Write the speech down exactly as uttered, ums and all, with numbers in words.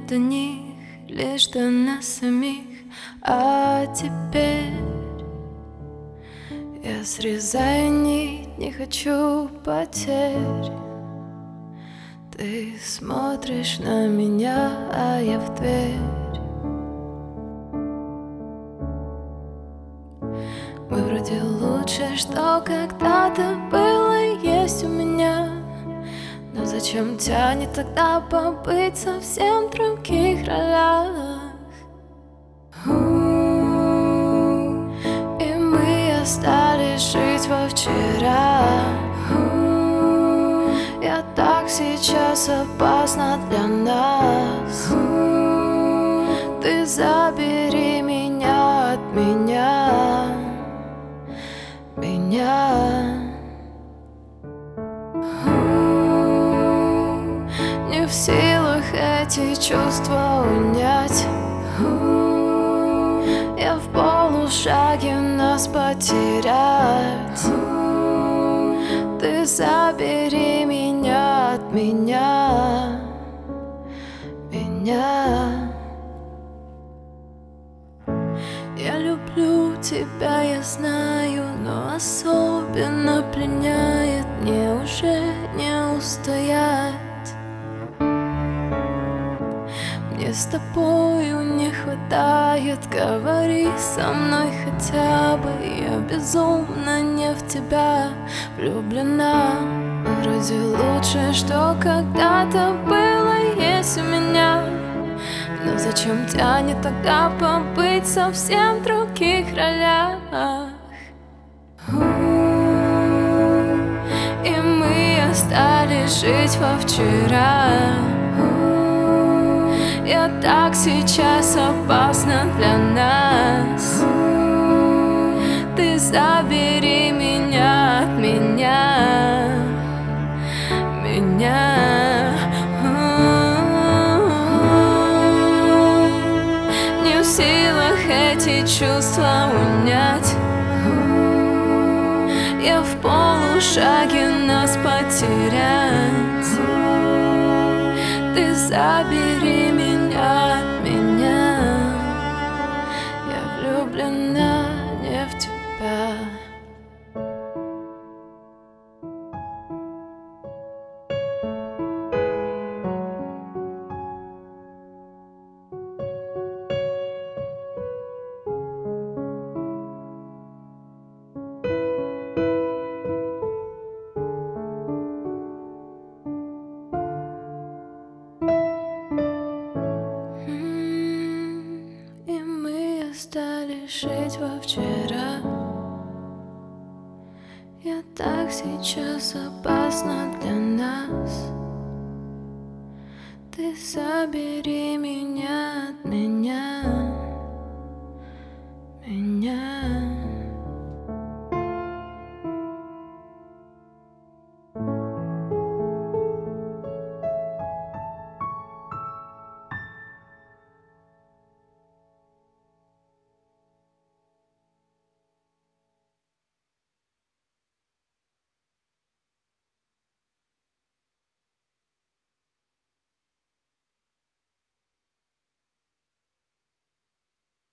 до них, лишь до нас самих. А теперь я срезаю нить, не хочу потерь. Ты смотришь на меня, а я в дверь. Мы вроде лучше, что когда-то было, есть у меня. Но зачем тянет тогда побыть совсем в других ролях? И мы остались жить во вчера. Я так сейчас опасна для нас. Ты забери меня от меня, меня. Не в силах эти чувства унять. Я в полушаге нас потерять. Ты забери меня от меня, меня. Я люблю тебя, я знаю, но особенно пленяет. Мне уже не устоять. Мне с тобою не хватает. Говори со мной хотя бы. Я безумно не в тебя влюблена. Но вроде лучше, что когда-то было, есть у меня. Но зачем тянет тогда побыть совсем в других ролях? И мы остались жить во вчера. Я так сейчас опасна для нас. Ты забери меня от меня, меня. Не в силах эти чувства унять. Я в полушаге нас потерять. Ты забери меня от меня. Я влюблена не в тебя. Стали жить во вчера. Я так сейчас опасна для нас. Ты забери меня от меня.